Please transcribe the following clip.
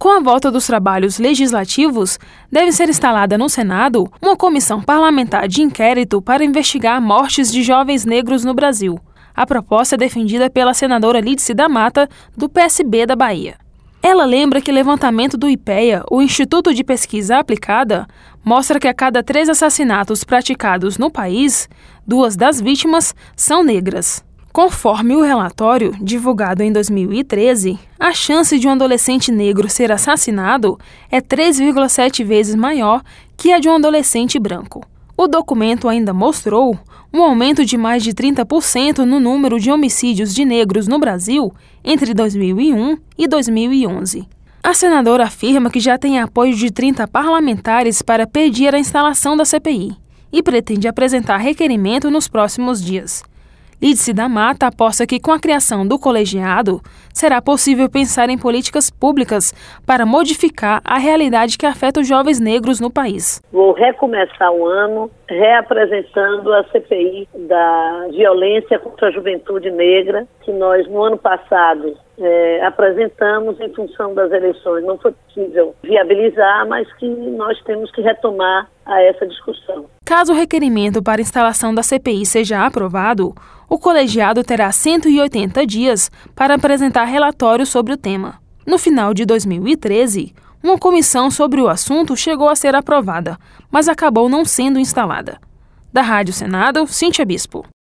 Com a volta dos trabalhos legislativos, deve ser instalada no Senado uma comissão parlamentar de inquérito para investigar mortes de jovens negros no Brasil. A proposta é defendida pela senadora Lídice da Mata, do PSB da Bahia. Ela lembra que levantamento do IPEA, o Instituto de Pesquisa Aplicada, mostra que a cada 3 assassinatos praticados no país, 2 das vítimas são negras. Conforme o relatório, divulgado em 2013, a chance de um adolescente negro ser assassinado é 3,7 vezes maior que a de um adolescente branco. O documento ainda mostrou um aumento de mais de 30% no número de homicídios de negros no Brasil entre 2001 e 2011. A senadora afirma que já tem apoio de 30 parlamentares para pedir a instalação da CPI e pretende apresentar requerimento nos próximos dias. Lídice da Mata aposta que, com a criação do colegiado, será possível pensar em políticas públicas para modificar a realidade que afeta os jovens negros no país. Vou recomeçar o ano reapresentando a CPI da violência contra a juventude negra, que nós, no ano passado, apresentamos em função das eleições. Não foi possível viabilizar, mas que nós temos que retomar a essa discussão. Caso o requerimento para instalação da CPI seja aprovado, o colegiado terá 180 dias para apresentar relatório sobre o tema. No final de 2013, uma comissão sobre o assunto chegou a ser aprovada, mas acabou não sendo instalada. Da Rádio Senado, Cíntia Bispo.